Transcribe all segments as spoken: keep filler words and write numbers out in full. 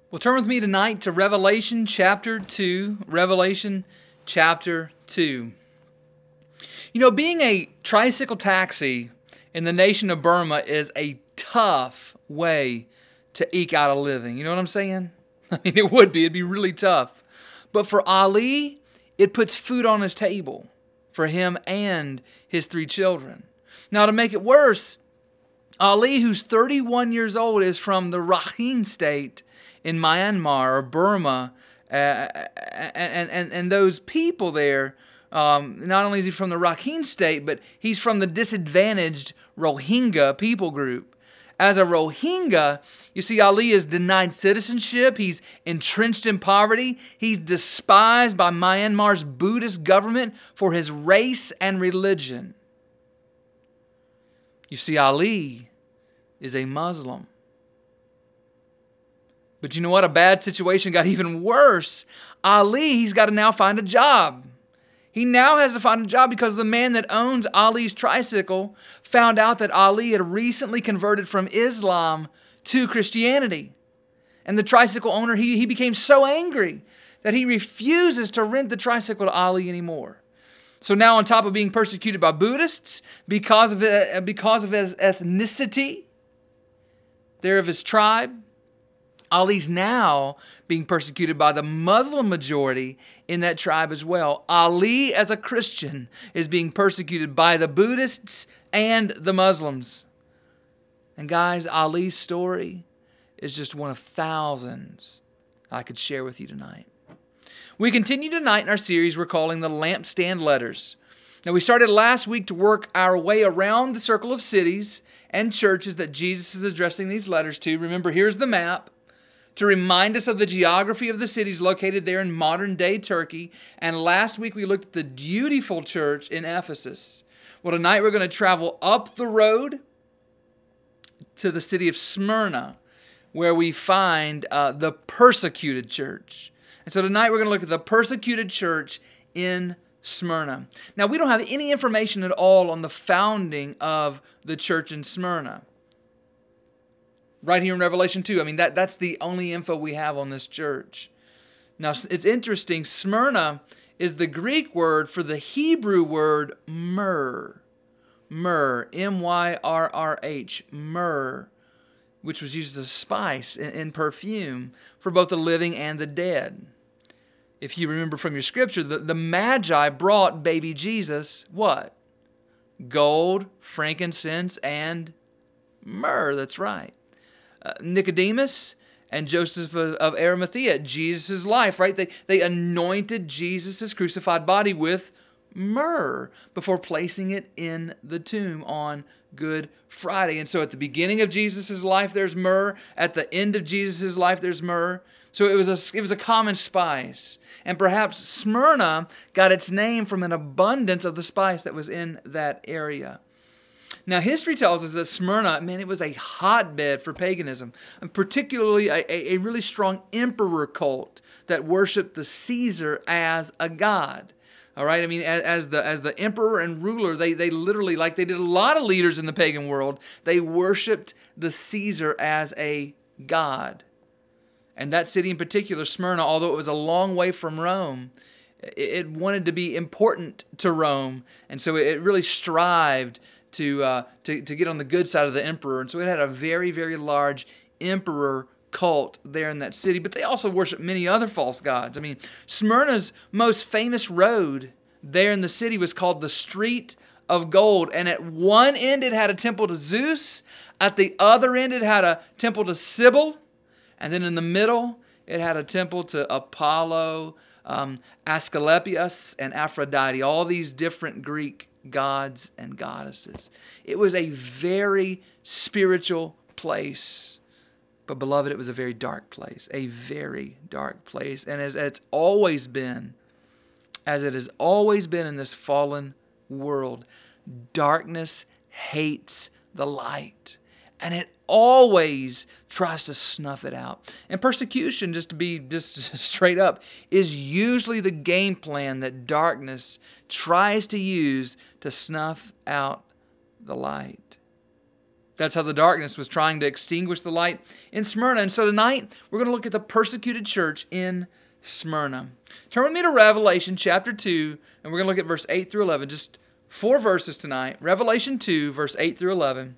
Well, turn with me tonight to Revelation chapter two. Revelation chapter two. You know, being a tricycle taxi in the nation of Burma is a tough way to eke out a living. You know what I'm saying? I mean, it would be. It'd be really tough. But for Ali, it puts food on his table for him and his three children. Now, to make it worse, Ali, who's thirty-one years old, is from the Rakhine state in Myanmar or Burma, uh, and, and, and those people there, um, not only is he from the Rakhine state, but he's from the disadvantaged Rohingya people group. As a Rohingya, you see, Ali is denied citizenship. He's entrenched in poverty. He's despised by Myanmar's Buddhist government for his race and religion. You see, Ali is a Muslim. But you know what? A bad situation got even worse. Ali, he's got to now find a job. He now has to find a job because the man that owns Ali's tricycle found out that Ali had recently converted from Islam to Christianity. And the tricycle owner, he, he became so angry that he refuses to rent the tricycle to Ali anymore. So now, on top of being persecuted by Buddhists because of, it, because of his ethnicity, they're of his tribe, Ali's now being persecuted by the Muslim majority in that tribe as well. Ali, as a Christian, is being persecuted by the Buddhists and the Muslims. And guys, Ali's story is just one of thousands I could share with you tonight. We continue tonight in our series we're calling the Lampstand Letters. Now, we started last week to work our way around the circle of cities and churches that Jesus is addressing these letters to. Remember, here's the map to remind us of the geography of the cities located there in modern-day Turkey. And last week we looked at the beautiful church in Ephesus. Well, tonight we're going to travel up the road to the city of Smyrna, where we find uh, the persecuted church. And so tonight we're going to look at the persecuted church in Smyrna. Now, we don't have any information at all on the founding of the church in Smyrna. Right here in Revelation two. I mean, that, that's the only info we have on this church. Now, it's interesting. Smyrna is the Greek word for the Hebrew word myrrh. Myrrh. M Y R R H. Myrrh. Which was used as a spice in, in perfume for both the living and the dead. If you remember from your scripture, the, the Magi brought baby Jesus what? Gold, frankincense, and myrrh. That's right. Uh, Nicodemus and Joseph of, of Arimathea, Jesus' life, right? They, they anointed Jesus' crucified body with myrrh before placing it in the tomb on Good Friday. And so at the beginning of Jesus' life, there's myrrh. At the end of Jesus' life, there's myrrh. So it was a, it was a common spice. And perhaps Smyrna got its name from an abundance of the spice that was in that area. Now, history tells us that Smyrna, man, it was a hotbed for paganism, and particularly a, a, a really strong emperor cult that worshiped the Caesar as a god. All right, I mean, as, as the as the emperor and ruler, they they literally, like they did a lot of leaders in the pagan world, they worshiped the Caesar as a god. And that city in particular, Smyrna, although it was a long way from Rome, it, it wanted to be important to Rome, and so it really strived to, uh, to to get on the good side of the emperor. And so it had a very, very large emperor cult there in that city. But they also worshiped many other false gods. I mean, Smyrna's most famous road there in the city was called the Street of Gold. And at one end it had a temple to Zeus. At the other end it had a temple to Sybil. And then in the middle it had a temple to Apollo, um, Asclepius, and Aphrodite. All these different Greek gods and goddesses. It was a very spiritual place. But beloved, it was a very dark place. A very dark place. And as it's always been, as it has always been in this fallen world, darkness hates the light. And it always tries to snuff it out. And persecution, just to be just straight up, is usually the game plan that darkness tries to use to snuff out the light. That's how the darkness was trying to extinguish the light in Smyrna. And so tonight, we're going to look at the persecuted church in Smyrna. Turn with me to Revelation chapter two, and we're going to look at verse eight through eleven. Just four verses tonight. Revelation two, verse eight through eleven.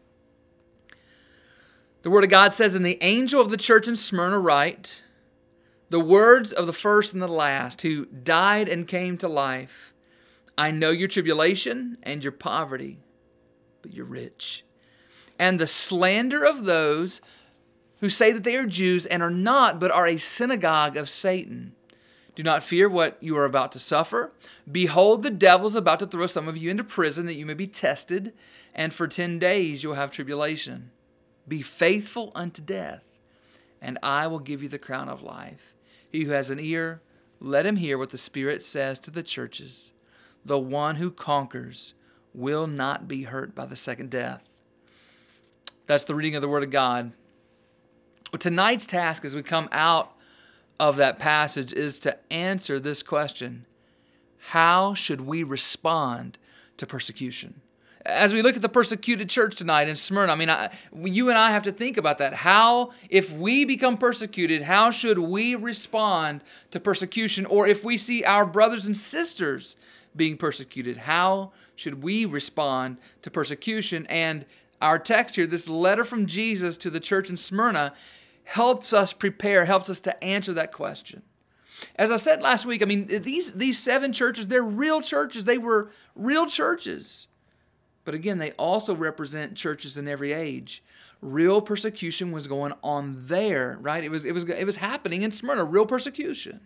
The Word of God says, "And the angel of the church in Smyrna write, the words of the first and the last, who died and came to life. I know your tribulation and your poverty, but you're rich. And the slander of those who say that they are Jews and are not, but are a synagogue of Satan. Do not fear what you are about to suffer. Behold, the devil is about to throw some of you into prison that you may be tested, and for ten days you'll have tribulation. Be faithful unto death, and I will give you the crown of life. He who has an ear, let him hear what the Spirit says to the churches. The one who conquers will not be hurt by the second death." That's the reading of the Word of God. Tonight's task as we come out of that passage is to answer this question: how should we respond to persecution? As we look at the persecuted church tonight in Smyrna, I mean, I, you and I have to think about that. How, if we become persecuted, how should we respond to persecution? Or if we see our brothers and sisters being persecuted, how should we respond to persecution? And our text here, this letter from Jesus to the church in Smyrna, helps us prepare, helps us to answer that question. As I said last week, I mean, these, these seven churches, they're real churches. They were real churches. But again, they also represent churches in every age. Real persecution was going on there, right? It was, it was, it was happening in Smyrna, real persecution.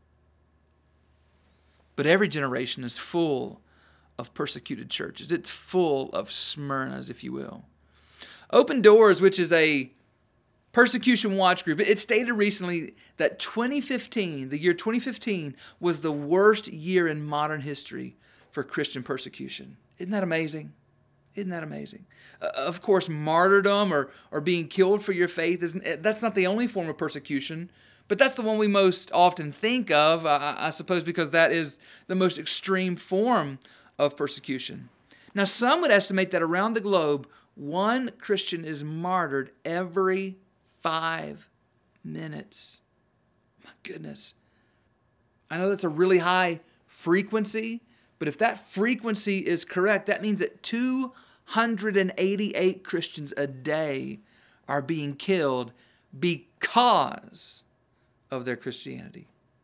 But every generation is full of persecuted churches. It's full of Smyrnas, if you will. Open Doors, which is a persecution watch group, it stated recently that twenty fifteen, the year twenty fifteen, was the worst year in modern history for Christian persecution. Isn't that amazing? Isn't that amazing? Uh, of course, martyrdom or, or being killed for your faith, isn't, that's not the only form of persecution, but that's the one we most often think of, I, I suppose, because that is the most extreme form of persecution. Now, some would estimate that around the globe, one Christian is martyred every five minutes. My goodness. I know that's a really high frequency, but if that frequency is correct, that means that two hundred eighty-eight Christians a day are being killed because of their Christianity.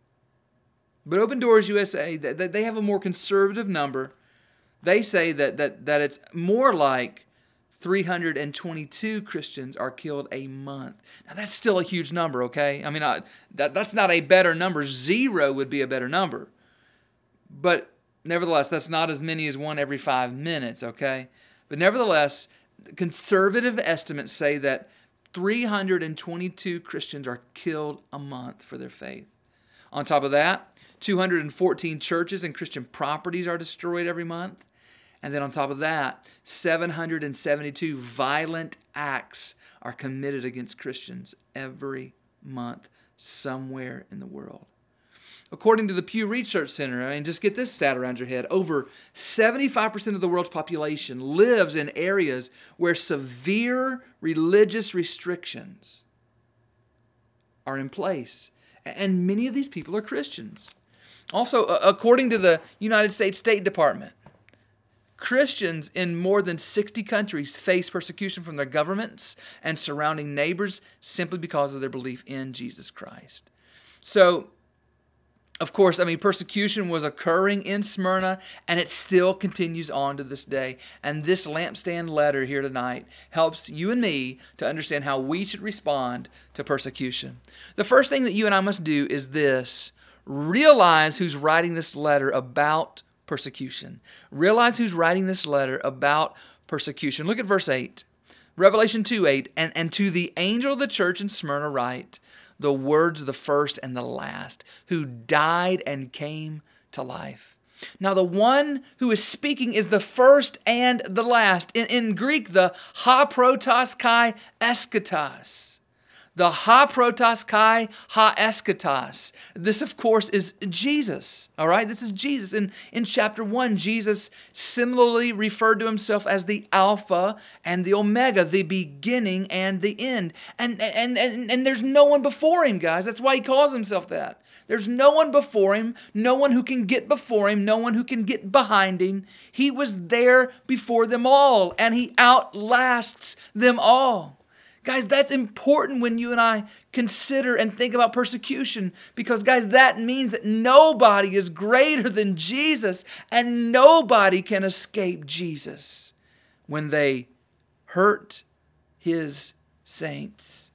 But Open Doors U S A, they have a more conservative number. They say that that that it's more like three hundred twenty-two Christians are killed a month. Now that's still a huge number, okay? I mean, I, that that's not a better number. Zero would be a better number. But nevertheless, that's not as many as one every five minutes, okay? But nevertheless, conservative estimates say that three hundred twenty-two Christians are killed a month for their faith. On top of that, two hundred fourteen churches and Christian properties are destroyed every month. And then on top of that, seven hundred seventy-two violent acts are committed against Christians every month somewhere in the world. According to the Pew Research Center, I mean, just get this stat around your head, over seventy-five percent of the world's population lives in areas where severe religious restrictions are in place. And many of these people are Christians. Also, according to the United States State Department, Christians in more than sixty countries face persecution from their governments and surrounding neighbors simply because of their belief in Jesus Christ. So, of course, I mean, persecution was occurring in Smyrna, and it still continues on to this day. And this lampstand letter here tonight helps you and me to understand how we should respond to persecution. The first thing that you and I must do is this: realize who's writing this letter about persecution. Realize who's writing this letter about persecution. Look at verse eight. Revelation two eight, and, and to the angel of the church in Smyrna write, the words of the first and the last, who died and came to life. Now, the one who is speaking is the first and the last. In, in Greek, the ha protos kai eschatos. The ha protos kai ha eschatos. This, of course, is Jesus. All right, this is Jesus. In, in chapter one, Jesus similarly referred to himself as the Alpha and the Omega, the beginning and the end. And, and, and, and there's no one before him, guys. That's why he calls himself that. There's no one before him, no one who can get before him, no one who can get behind him. He was there before them all, and he outlasts them all. Guys, that's important when you and I consider and think about persecution, because, guys, that means that nobody is greater than Jesus, and nobody can escape Jesus when they hurt his saints.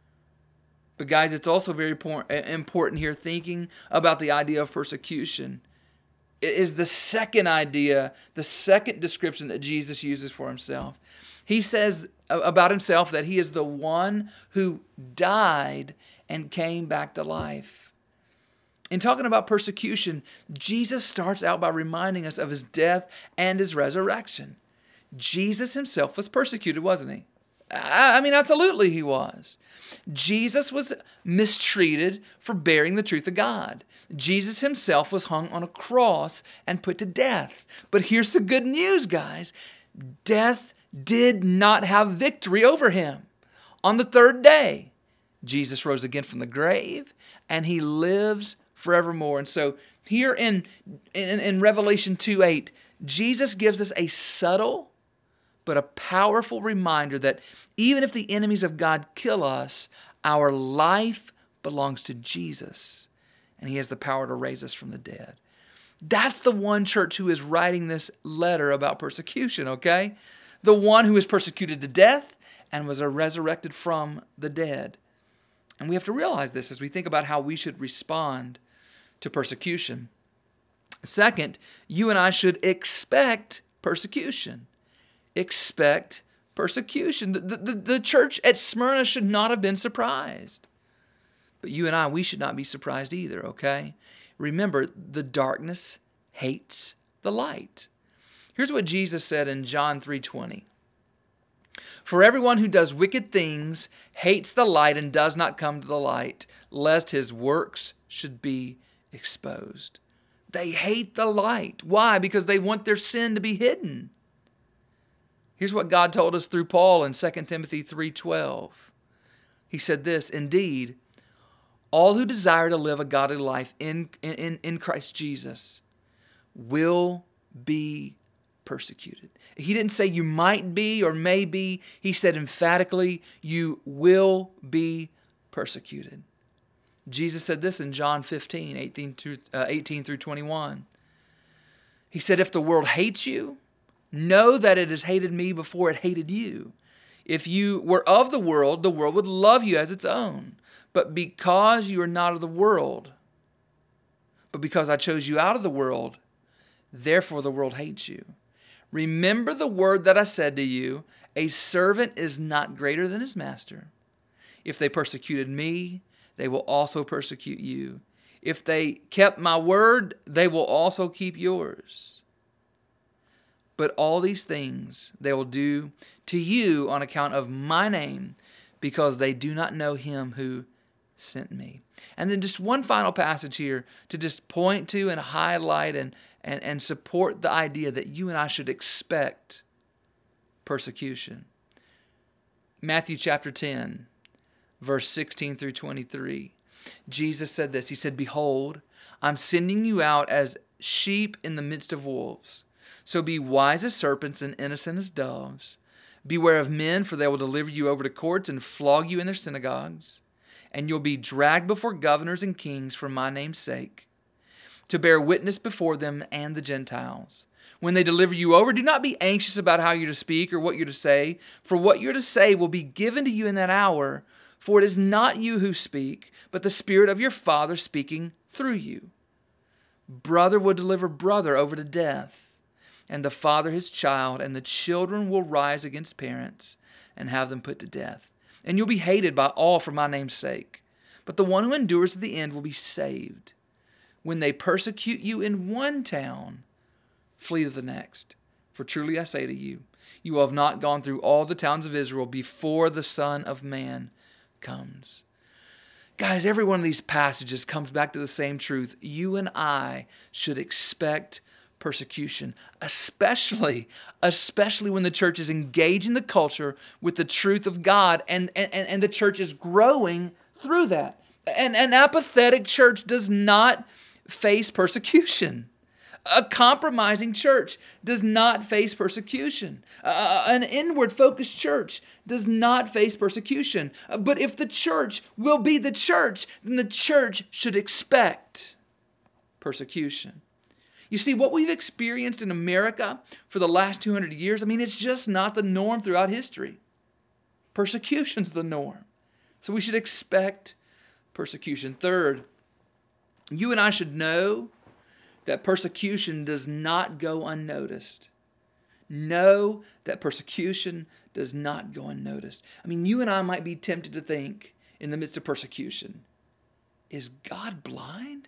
But guys, it's also very important here thinking about the idea of persecution. It is the second idea, the second description that Jesus uses for himself. He says about himself that he is the one who died and came back to life. In talking about persecution, Jesus starts out by reminding us of his death and his resurrection. Jesus himself was persecuted, wasn't he? I mean, absolutely he was. Jesus was mistreated for bearing the truth of God. Jesus himself was hung on a cross and put to death. But here's the good news, guys. Death did not have victory over him. On the third day, Jesus rose again from the grave, and he lives forevermore. And so here in, in, in Revelation two eight, Jesus gives us a subtle but a powerful reminder that even if the enemies of God kill us, our life belongs to Jesus, and he has the power to raise us from the dead. That's the one, church, who is writing this letter about persecution, okay? The one who was persecuted to death and was resurrected from the dead. And we have to realize this as we think about how we should respond to persecution. Second, you and I should expect persecution. Expect persecution. The, the, the church at Smyrna should not have been surprised. But you and I, we should not be surprised either, okay? Remember, the darkness hates the light. Here's what Jesus said in John three twenty. For everyone who does wicked things hates the light and does not come to the light, lest his works should be exposed. They hate the light. Why? Because they want their sin to be hidden. Here's what God told us through Paul in Second Timothy three twelve. He said this, indeed, all who desire to live a godly life in, in, in Christ Jesus will be persecuted. He didn't say you might be or may be. He said emphatically, you will be persecuted. Jesus said this in John fifteen, eighteen through twenty-one. He said, if the world hates you, know that it has hated me before it hated you. If you were of the world, the world would love you as its own. But because you are not of the world, but because I chose you out of the world, therefore the world hates you. Remember the word that I said to you, a servant is not greater than his master. If they persecuted me, they will also persecute you. If they kept my word, they will also keep yours. But all these things they will do to you on account of my name, because they do not know him who sent me. And then just one final passage here to just point to and highlight and, and, and support the idea that you and I should expect persecution. Matthew chapter ten, verse sixteen through twenty-three. Jesus said this. He said, behold, I'm sending you out as sheep in the midst of wolves. So be wise as serpents and innocent as doves. Beware of men, for they will deliver you over to courts and flog you in their synagogues. And you'll be dragged before governors and kings for my name's sake, to bear witness before them and the Gentiles. When they deliver you over, do not be anxious about how you're to speak or what you're to say, for what you're to say will be given to you in that hour. For it is not you who speak, but the Spirit of your Father speaking through you. Brother will deliver brother over to death, and the father his child, and the children will rise against parents and have them put to death. And you'll be hated by all for my name's sake. But the one who endures to the end will be saved. When they persecute you in one town, flee to the next. For truly I say to you, you have not gone through all the towns of Israel before the Son of Man comes. Guys, every one of these passages comes back to the same truth. You and I should expect persecution, especially, especially when the church is engaging the culture with the truth of God and, and, and the church is growing through that. And an apathetic church does not face persecution. A compromising church does not face persecution. Uh, an inward-focused church does not face persecution. But if the church will be the church, then the church should expect persecution. You see, what we've experienced in America for the last two hundred years, I mean, it's just not the norm throughout history. Persecution's the norm. So we should expect persecution. Third, you and I should know that persecution does not go unnoticed. Know that persecution does not go unnoticed. I mean, you and I might be tempted to think in the midst of persecution, is God blind?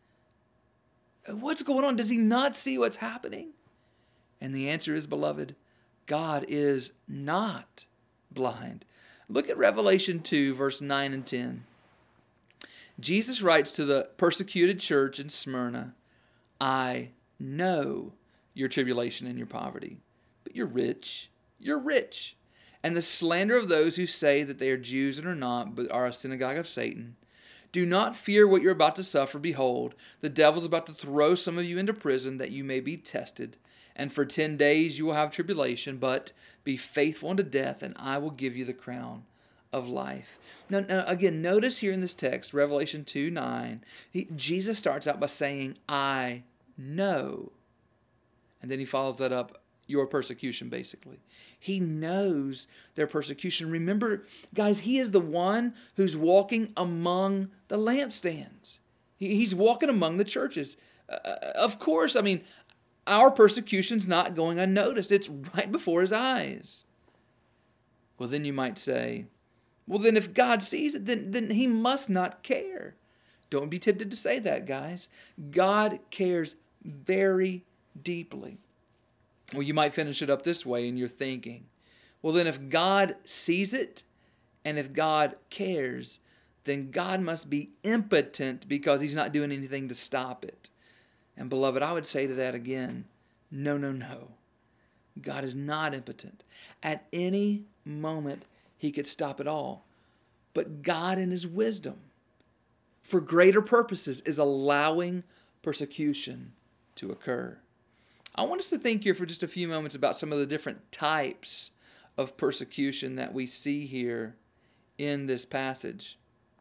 What's going on? Does he not see what's happening? And the answer is, beloved, God is not blind. Look at Revelation two, verse nine and ten. Jesus writes to the persecuted church in Smyrna, I know your tribulation and your poverty, but you're rich. You're rich. And the slander of those who say that they are Jews and are not, but are a synagogue of Satan. Do not fear what you're about to suffer. Behold, the devil's about to throw some of you into prison that you may be tested. And for ten days you will have tribulation, but be faithful unto death, and I will give you the crown of life. Now, now again, notice here in this text, Revelation two nine, he, Jesus starts out by saying, I know. And then he follows that up, your persecution, basically. He knows their persecution. Remember, guys, he is the one who's walking among the lampstands. He, he's walking among the churches. Uh, of course, I mean, our persecution's not going unnoticed. It's right before his eyes. Well, then you might say, well, then if God sees it, then, then he must not care. Don't be tempted to say that, guys. God cares very deeply. Well, you might finish it up this way in your thinking. Well, then if God sees it and if God cares, then God must be impotent because he's not doing anything to stop it. And beloved, I would say to that again, no, no, no. God is not impotent. At any moment, he could stop it all. But God in his wisdom, for greater purposes, is allowing persecution to occur. I want us to think here for just a few moments about some of the different types of persecution that we see here in this passage.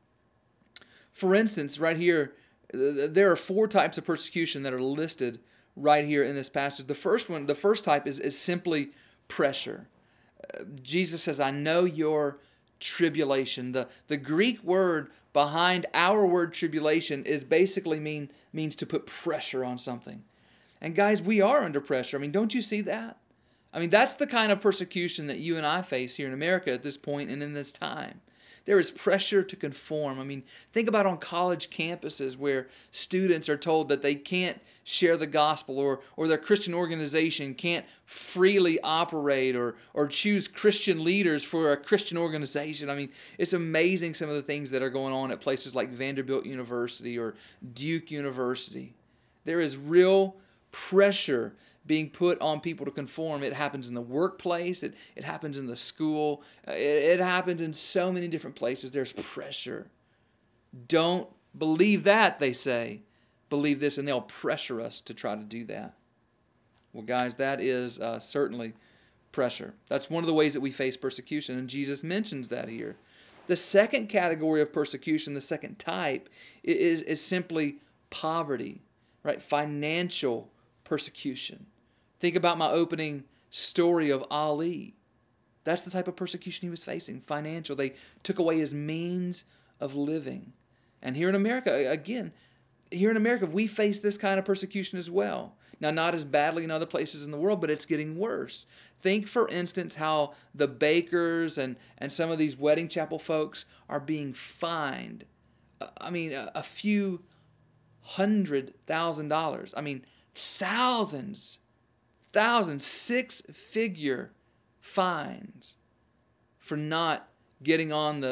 For instance, right here, there are four types of persecution that are listed right here in this passage. The first one, the first type is, is simply pressure. Uh, Jesus says, I know your tribulation. The, the Greek word behind our word tribulation is basically mean means to put pressure on something. And guys, we are under pressure. I mean, don't you see that? I mean, that's the kind of persecution that you and I face here in America at this point and in this time. There is pressure to conform. I mean, think about on college campuses where students are told that they can't share the gospel, or or their Christian organization can't freely operate or or choose Christian leaders for a Christian organization. I mean, it's amazing some of the things that are going on at places like Vanderbilt University or Duke University. There is real pressure being put on people to conform. It happens in the workplace. It, it happens in the school. It, it happens in so many different places. There's pressure. Don't believe that, they say. Believe this, and they'll pressure us to try to do that. Well, guys, that is uh, certainly pressure. That's one of the ways that we face persecution, and Jesus mentions that here. The second category of persecution, the second type, is, is simply poverty, right? Financial persecution. Think about my opening story of Ali. That's the type of persecution he was facing, financial. They took away his means of living. And here in America, again, here in America, we face this kind of persecution as well. Now, not as badly in other places in the world, but it's getting worse. Think, for instance, how the bakers and, and some of these wedding chapel folks are being fined. I mean, a, a few hundred thousand dollars. I mean, thousands, thousands, six-figure fines for not getting on the, the,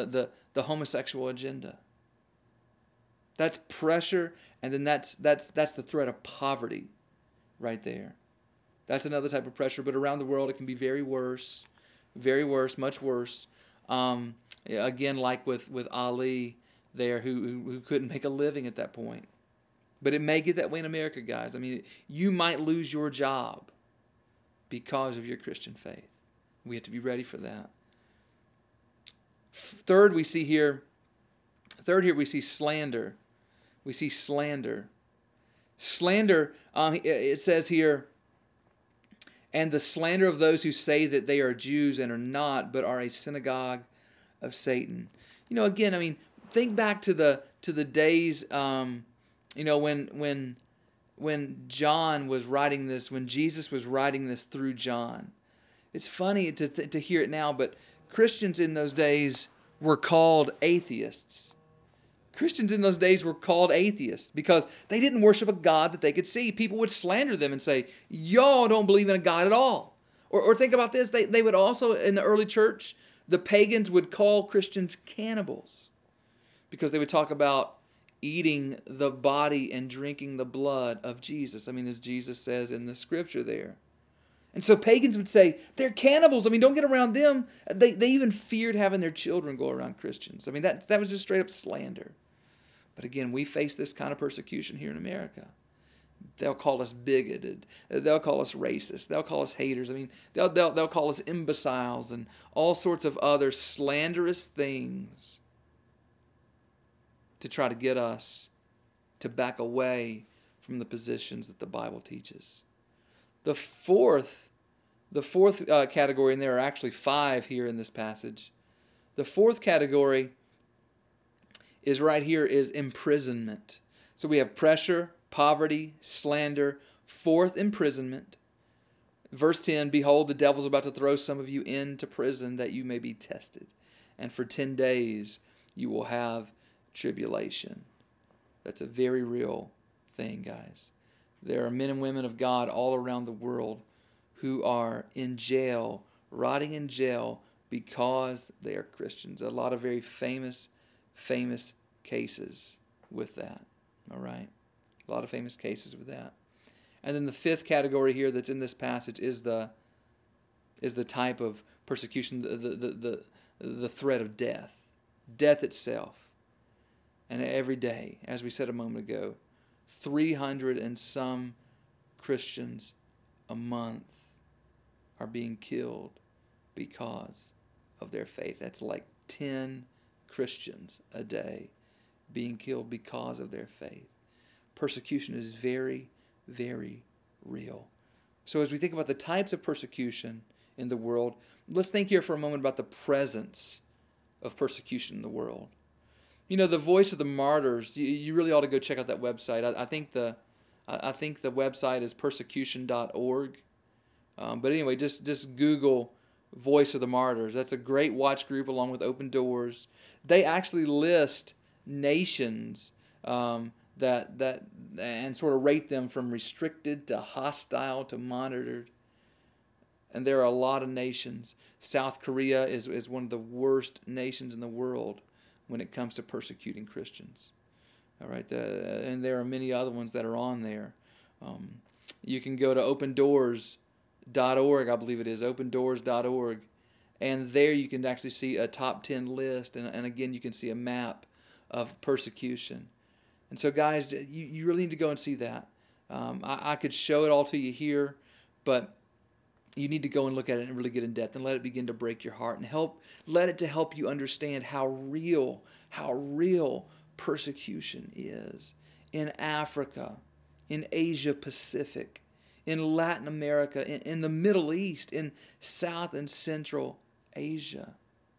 the homosexual agenda. That's pressure, and then that's that's that's the threat of poverty right there. That's another type of pressure, but around the world it can be very worse, very worse, much worse. Um, again, like with, with Ali there, who, who who couldn't make a living at that point. But it may get that way in America, guys. I mean, you might lose your job because of your Christian faith. We have to be ready for that. Third, we see here, third here we see slander. We see slander. Slander, uh, it says here, and the slander of those who say that they are Jews and are not, but are a synagogue of Satan. You know, again, I mean, think back to the to the days, um, you know, when when when John was writing this, when Jesus was writing this through John. It's funny to th- to hear it now, but Christians in those days were called atheists. Christians in those days were called atheists because they didn't worship a God that they could see. People would slander them and say, y'all don't believe in a God at all. Or, or think about this, they, they would also, in the early church, the pagans would call Christians cannibals because they would talk about eating the body and drinking the blood of Jesus. I mean, as Jesus says in the scripture there. And so pagans would say, they're cannibals. I mean, don't get around them. They, they even feared having their children go around Christians. I mean, that, that was just straight up slander. But again, we face this kind of persecution here in America. They'll call us bigoted. They'll call us racist. They'll call us haters. I mean, they'll, they'll, they'll call us imbeciles and all sorts of other slanderous things to try to get us to back away from the positions that the Bible teaches. The fourth, the fourth uh, category, and there are actually five here in this passage. The fourth category is right here is imprisonment. So we have pressure, poverty, slander, fourth, imprisonment. Verse ten, behold, the devil's about to throw some of you into prison that you may be tested. And for ten days you will have tribulation. That's a very real thing, guys. There are men and women of God all around the world who are in jail, rotting in jail because they are Christians. A lot of very famous, famous cases with that. All right? A lot of famous cases with that. And then the fifth category here that's in this passage is the is the type of persecution, the the the, the threat of death. Death itself. And every day, as we said a moment ago, three hundred and some Christians a month are being killed because of their faith. That's like ten Christians a day being killed because of their faith. Persecution is very, very real. So as we think about the types of persecution in the world, let's think here for a moment about the presence of persecution in the world. You know, the Voice of the Martyrs, you, you really ought to go check out that website. I, I think the I, I think the website is persecution dot org. Um, but anyway, just, just Google Voice of the Martyrs. That's a great watch group along with Open Doors. They actually list nations um, that that and sort of rate them from restricted to hostile to monitored. And there are a lot of nations. South Korea is, is one of the worst nations in the world when it comes to persecuting Christians. All right, the, and there are many other ones that are on there. Um, you can go to open doors dot org, I believe it is, open doors dot org, and there you can actually see a top ten list, and, and again, you can see a map of persecution. And so, guys, you, you really need to go and see that. Um, I, I could show it all to you here, but you need to go and look at it and really get in depth and let it begin to break your heart and help, let it to help you understand how real, how real persecution is in Africa, in Asia Pacific, in Latin America, in, in the Middle East, in South and Central Asia.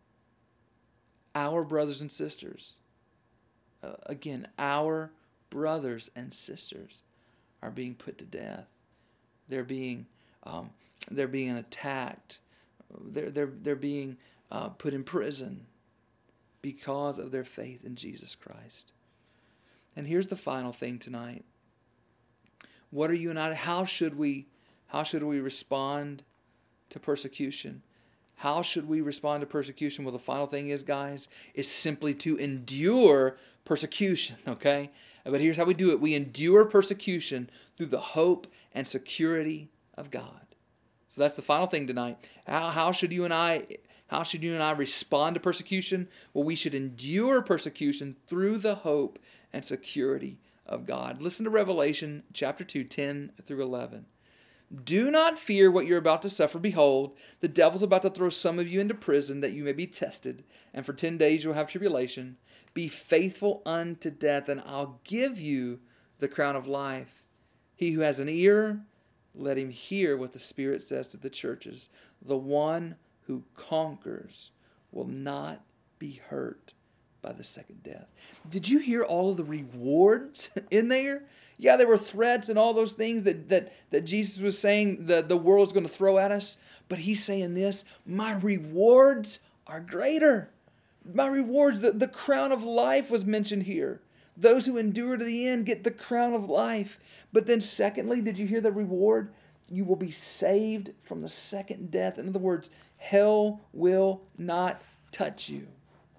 Our brothers and sisters, uh, again, our brothers and sisters are being put to death. They're being um, they're being attacked. They're they're they're being uh, put in prison because of their faith in Jesus Christ. And here's the final thing tonight. What are you and I? How should we? How should we respond to persecution? How should we respond to persecution? Well, the final thing is, guys, is simply to endure persecution, okay? But here's how we do it. We endure persecution through the hope and security of God. So that's the final thing tonight. How, how should you and I, how should you and I respond to persecution? Well, we should endure persecution through the hope and security of God. Listen to Revelation chapter two, ten through eleven. Do not fear what you're about to suffer. Behold, the devil's about to throw some of you into prison that you may be tested, and for ten days you'll have tribulation. Be faithful unto death, and I'll give you the crown of life. He who has an ear, let him hear what the Spirit says to the churches. The one who conquers will not be hurt by the second death. Did you hear all of the rewards in there? Yeah, there were threats and all those things that, that, that Jesus was saying the, the world's going to throw at us. But he's saying this, my rewards are greater. My rewards, the, the crown of life was mentioned here. Those who endure to the end get the crown of life. But then secondly, did you hear the reward? You will be saved from the second death. In other words, hell will not touch you.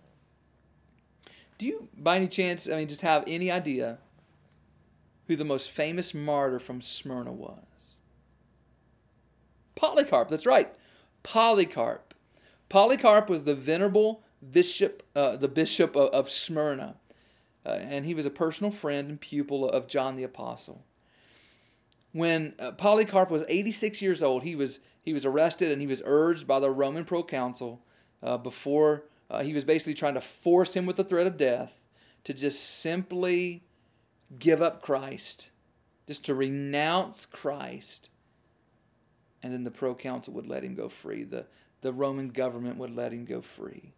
Do you, by any chance, I mean, just have any idea who the most famous martyr from Smyrna was? Polycarp, that's right. Polycarp. Polycarp was the venerable bishop, uh, the bishop of, of Smyrna. Uh, and he was a personal friend and pupil of John the Apostle. When uh, Polycarp was eighty-six years old, he was he was arrested and he was urged by the Roman proconsul uh, before uh, he was basically trying to force him with the threat of death to just simply give up Christ, just to renounce Christ. And then the proconsul would let him go free. The, the Roman government would let him go free.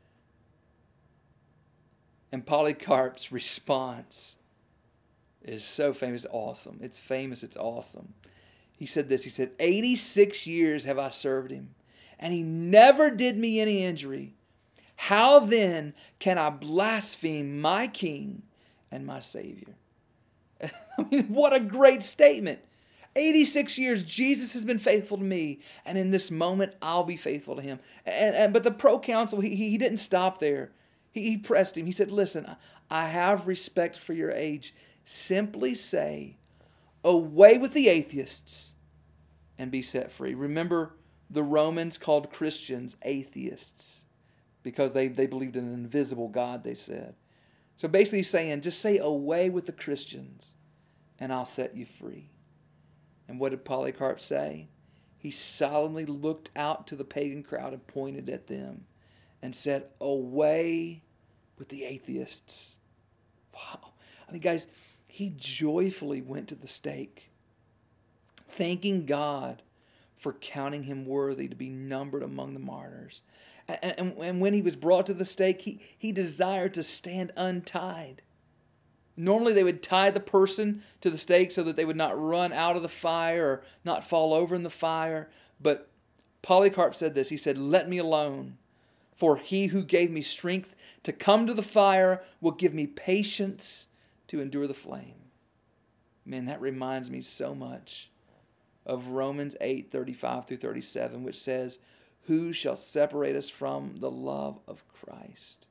And Polycarp's response is so famous, awesome. It's famous, it's awesome. He said this, he said, eighty-six years have I served him, and he never did me any injury. How then can I blaspheme my King and my Savior? I mean, what a great statement. eighty-six years, Jesus has been faithful to me, and in this moment, I'll be faithful to him. And, and But the proconsul, he, he didn't stop there. He, he pressed him. He said, listen, I have respect for your age. Simply say, away with the atheists and be set free. Remember, the Romans called Christians atheists because they, they believed in an invisible God, they said. So basically he's saying, just say away with the Christians and I'll set you free. And what did Polycarp say? He solemnly looked out to the pagan crowd and pointed at them and said, away with the atheists. Wow. I mean, guys, he joyfully went to the stake, thanking God for counting him worthy to be numbered among the martyrs. And, and, and when he was brought to the stake, he, he desired to stand untied. Normally they would tie the person to the stake so that they would not run out of the fire or not fall over in the fire. But Polycarp said this, he said, let me alone, for he who gave me strength to come to the fire will give me patience to endure the flame. Man, that reminds me so much of Romans eight, thirty-five through thirty-seven, which says, who shall separate us from the love of Christ?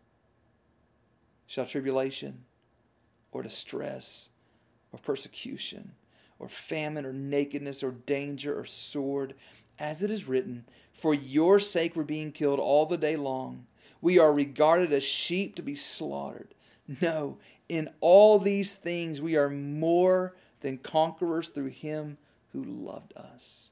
Shall tribulation or distress or persecution or famine or nakedness or danger or sword? As it is written, for your sake we're being killed all the day long. We are regarded as sheep to be slaughtered. No, in all these things we are more than conquerors through him who loved us.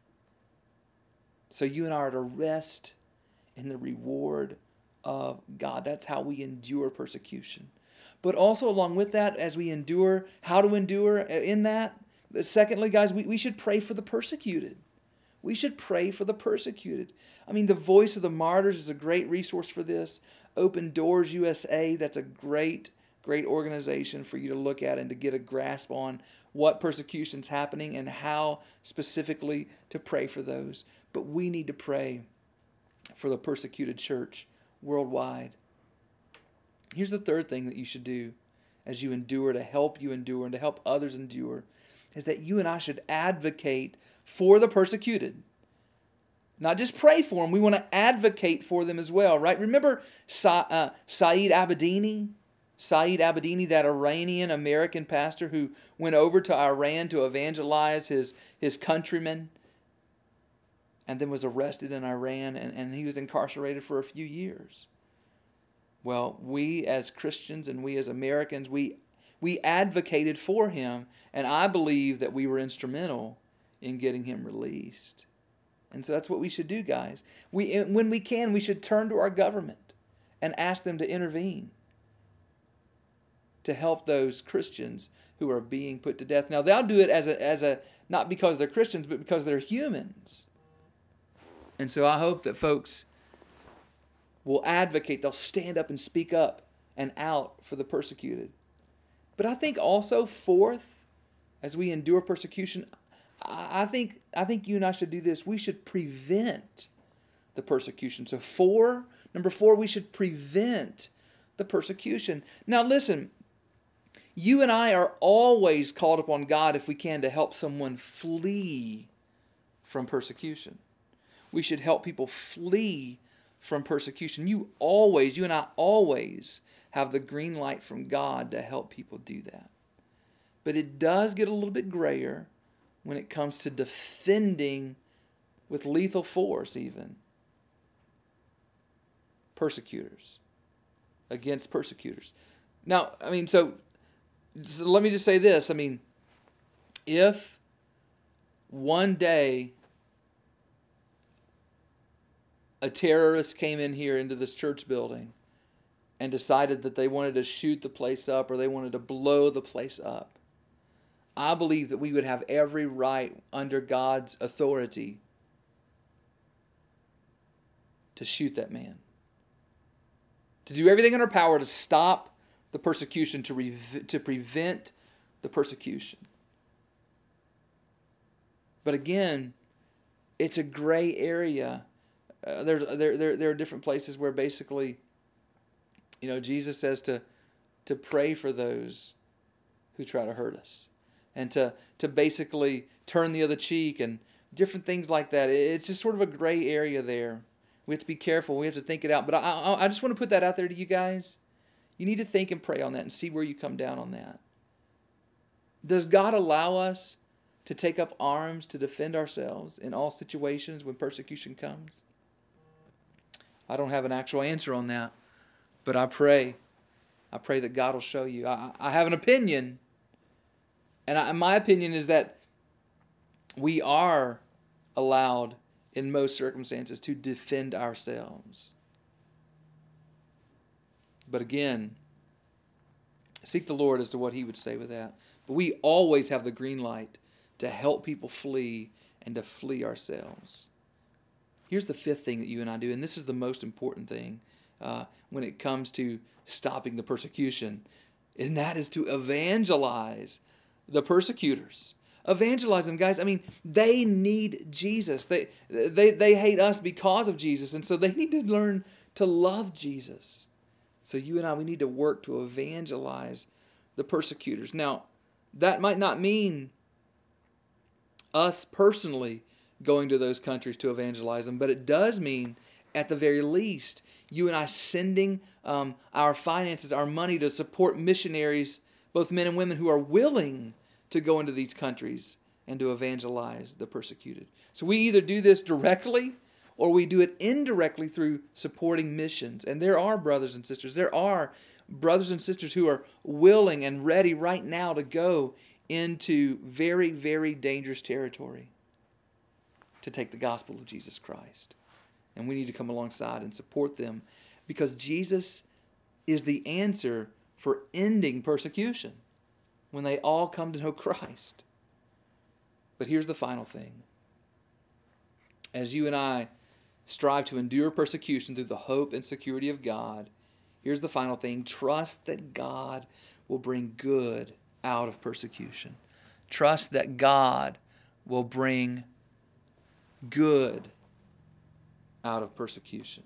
So you and I are to rest in the reward of God. That's how we endure persecution. But also along with that, as we endure, how to endure in that, secondly, guys, we, we should pray for the persecuted. We should pray for the persecuted. I mean, the Voice of the Martyrs is a great resource for this. Open Doors U S A, that's a great, great organization for you to look at and to get a grasp on what persecution's happening and how specifically to pray for those. But we need to pray for the persecuted church worldwide. Here's the third thing that you should do as you endure, to help you endure and to help others endure, is that you and I should advocate for the persecuted. Not just pray for them, we want to advocate for them as well, right? Remember Sa- uh, Saeed Abedini? Saeed Abedini, that Iranian American pastor who went over to Iran to evangelize his, his countrymen and then was arrested in Iran, and, and he was incarcerated for a few years. Well, we as Christians and we as Americans, we we advocated for him, and I believe that we were instrumental in getting him released. And so that's what we should do, guys. We, when we can, we should turn to our government and ask them to intervene to help those Christians who are being put to death. Now, they'll do it as a as a not because they're Christians, but because they're humans. And so I hope that folks will advocate, they'll stand up and speak up and out for the persecuted. But I think also, fourth, as we endure persecution, I think I think you and I should do this. We should prevent the persecution. So four, number four, we should prevent the persecution. Now listen, you and I are always called upon God, if we can, to help someone flee from persecution. We should help people flee from persecution. You always, you and I always have the green light from God to help people do that. But it does get a little bit grayer when it comes to defending with lethal force even persecutors, against persecutors. Now, I mean, so, so let me just say this. I mean, if one day a terrorist came in here into this church building and decided that they wanted to shoot the place up or they wanted to blow the place up, I believe that we would have every right under God's authority to shoot that man. To do everything in our power to stop the persecution, to, re- to prevent the persecution. But again, it's a gray area. Uh, there's there, there there are different places where basically, you know, Jesus says to to pray for those who try to hurt us, and to to basically turn the other cheek and different things like that. It's just sort of a gray area there. We have to be careful. We have to think it out. But I I, I just want to put that out there to you guys. You need to think and pray on that and see where you come down on that. Does God allow us to take up arms to defend ourselves in all situations when persecution comes? I don't have an actual answer on that, but I pray. I pray that God will show you. I, I have an opinion, and, I, and my opinion is that we are allowed in most circumstances to defend ourselves. But again, seek the Lord as to what He would say with that. But we always have the green light to help people flee and to flee ourselves. Here's the fifth thing that you and I do, and this is the most important thing uh, when it comes to stopping the persecution, and that is to evangelize the persecutors. Evangelize them, guys. I mean, they need Jesus. They, they, they hate us because of Jesus, and so they need to learn to love Jesus. So you and I, we need to work to evangelize the persecutors. Now, that might not mean us personally going to those countries to evangelize them, but it does mean, at the very least, you and I sending um, our finances, our money to support missionaries, both men and women who are willing to go into these countries and to evangelize the persecuted. So we either do this directly or we do it indirectly through supporting missions. And there are brothers and sisters, there are brothers and sisters who are willing and ready right now to go into very, very dangerous territory to take the gospel of Jesus Christ. And we need to come alongside and support them because Jesus is the answer for ending persecution when they all come to know Christ. But here's the final thing. As you and I strive to endure persecution through the hope and security of God, here's the final thing. Trust that God will bring good out of persecution. Trust that God will bring good out of persecution.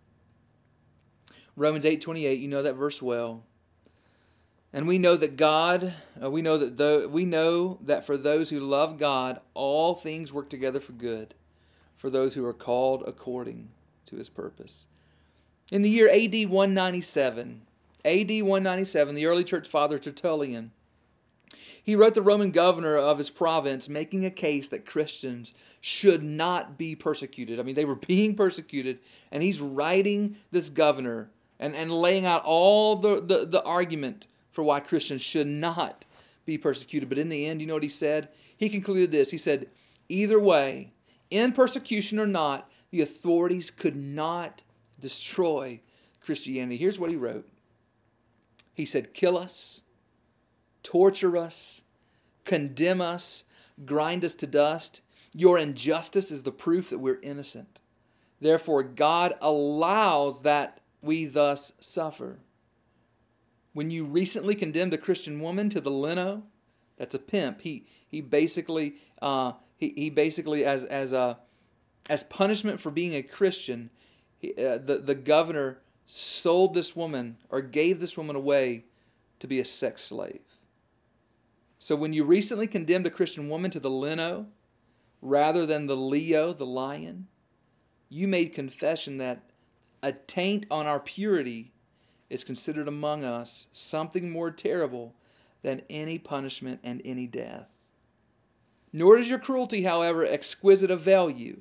Romans eight twenty-eight, you know that verse well. And we know that God, uh, we know that though we know that for those who love God, all things work together for good, for those who are called according to his purpose. In the year A D one ninety-seven, A D one ninety-seven, the early church father Tertullian, he wrote the Roman governor of his province making a case that Christians should not be persecuted. I mean, they were being persecuted, and he's writing this governor and, and laying out all the, the, the argument for why Christians should not be persecuted. But in the end, you know what he said? He concluded this. He said, either way, in persecution or not, the authorities could not destroy Christianity. Here's what he wrote. He said, kill us, torture us, condemn us, grind us to dust. Your injustice is the proof that we're innocent. Therefore, God allows that we thus suffer. When you recently condemned a Christian woman to the lino, that's a pimp. He he basically uh, he he basically as as a as punishment for being a Christian, he, uh, the the governor sold this woman or gave this woman away to be a sex slave. So when you recently condemned a Christian woman to the lino rather than the Leo, the lion, you made confession that a taint on our purity is considered among us something more terrible than any punishment and any death. Nor does your cruelty, however, exquisite avail you.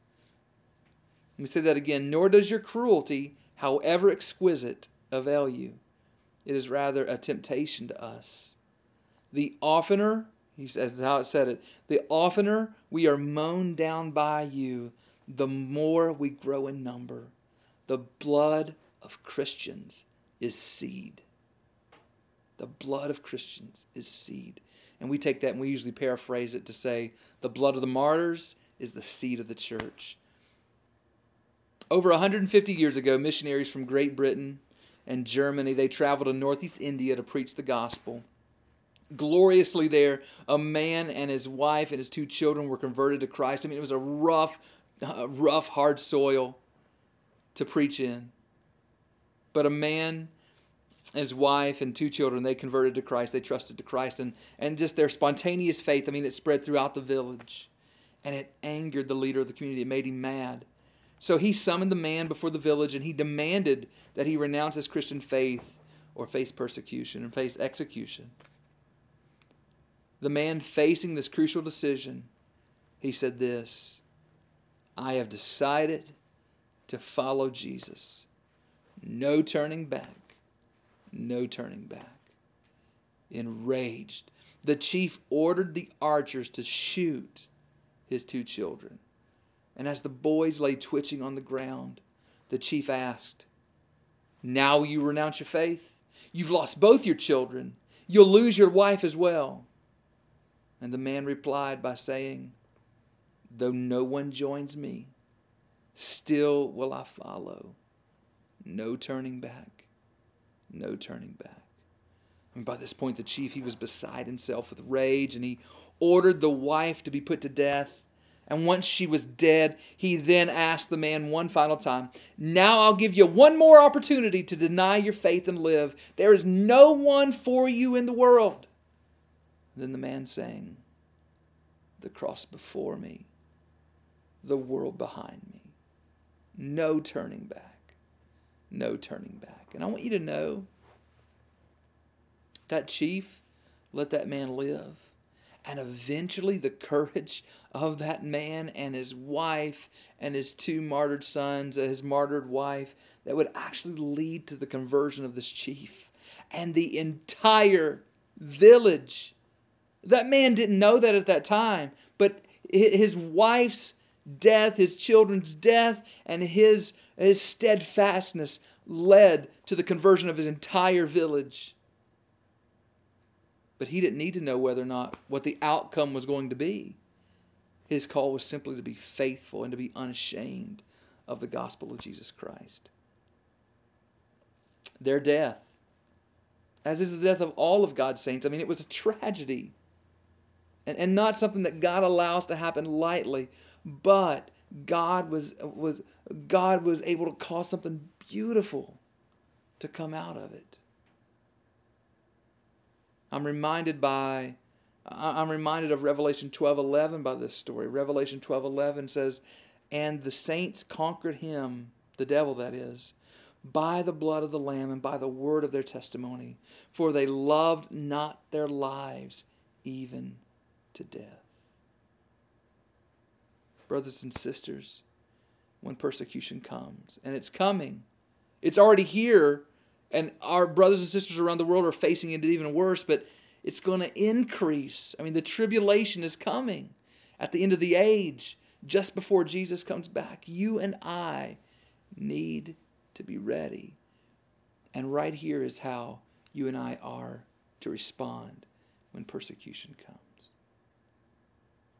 Let me say that again. Nor does your cruelty, however exquisite, avail you. It is rather a temptation to us. The oftener, he says how it said it, the oftener we are mown down by you, the more we grow in number. The blood of Christians is seed. The blood of Christians is seed. And we take that and we usually paraphrase it to say, the blood of the martyrs is the seed of the church. Over one hundred fifty years ago, missionaries from Great Britain and Germany, they traveled to northeast India to preach the gospel. Gloriously there, a man and his wife and his two children were converted to Christ. I mean, it was a rough, uh, rough, hard soil to preach in. But a man and his wife and two children, they converted to Christ. They trusted to Christ. And, and just their spontaneous faith, I mean, it spread throughout the village. And it angered the leader of the community. It made him mad. So he summoned the man before the village and he demanded that he renounce his Christian faith or face persecution and face execution. The man facing this crucial decision, he said this, I have decided to follow Jesus. No turning back. No turning back. Enraged, the chief ordered the archers to shoot his two children. And as the boys lay twitching on the ground, the chief asked, now will you renounce your faith? You've lost both your children. You'll lose your wife as well. And the man replied by saying, though no one joins me, still will I follow. No turning back. No turning back. And by this point, the chief, he was beside himself with rage, and he ordered the wife to be put to death. And once she was dead, he then asked the man one final time, now I'll give you one more opportunity to deny your faith and live. There is no one for you in the world. Then the man sang, the cross before me, the world behind me. No turning back. No turning back. And I want you to know that chief let that man live. And eventually the courage of that man and his wife and his two martyred sons, his martyred wife, that would actually lead to the conversion of this chief. And the entire village. That man didn't know that at that time, but his wife's death, his children's death, and his, his steadfastness led to the conversion of his entire village. But he didn't need to know whether or not what the outcome was going to be. His call was simply to be faithful and to be unashamed of the gospel of Jesus Christ. Their death, as is the death of all of God's saints, I mean, it was a tragedy. And, and not something that God allows to happen lightly, but God was, was, God was able to cause something beautiful to come out of it. I'm reminded by, I'm reminded of Revelation twelve eleven by this story. Revelation twelve eleven says, And the saints conquered him, the devil that is, by the blood of the Lamb and by the word of their testimony. For they loved not their lives even to death. Brothers and sisters, when persecution comes, and it's coming, it's already here, and our brothers and sisters around the world are facing it even worse, but it's going to increase. I mean, the tribulation is coming at the end of the age, just before Jesus comes back. You and I need to be ready. And right here is how you and I are to respond when persecution comes.